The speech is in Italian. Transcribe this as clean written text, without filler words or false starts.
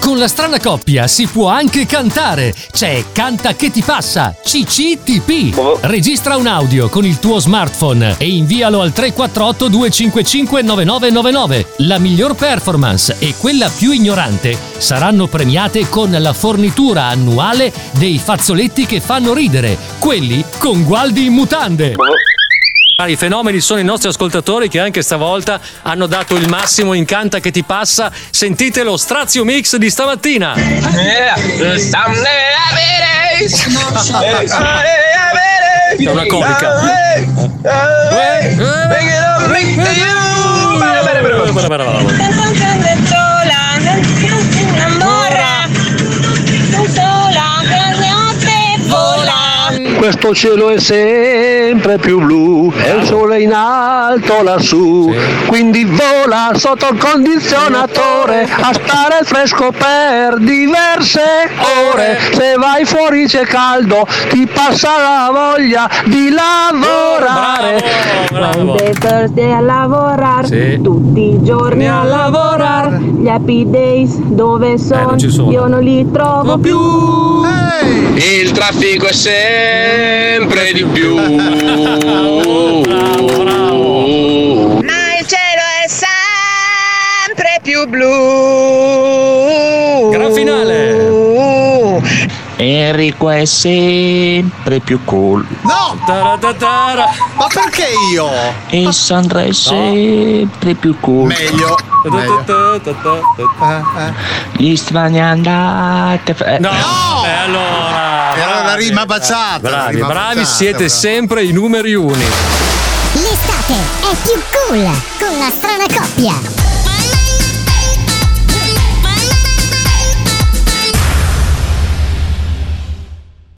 Con la strana coppia si può anche cantare. C'è Canta che ti passa, CCTP. Registra un audio con il tuo smartphone e invialo al 348 255 9999. La miglior performance e quella più ignorante saranno premiate con la fornitura annuale dei fazzoletti che fanno ridere, quelli con Gualdi in mutande. I fenomeni sono i nostri ascoltatori che anche stavolta hanno dato il massimo in Canta che ti passa. Sentite lo Strazio Mix di stamattina. È una comica. Questo cielo è sempre più blu e il sole in alto lassù, quindi vola sotto il condizionatore a stare fresco per diverse ore. Se vai fuori c'è caldo, ti passa la voglia di lavorare. Monday, Thursday a lavorare, tutti i giorni a lavorare. Gli happy days dove sono? Io non li trovo più. Il traffico è sempre di più. Ma il cielo è sempre più blu. Gran finale. Enrico è sempre più cool. No! Ma perché io? E Sandra è sempre più cool. Meglio. Gli strani andate. No! Allora. Era una rima baciata. Bravi, siete sempre i numeri uni. L'estate è più cool con la strana coppia.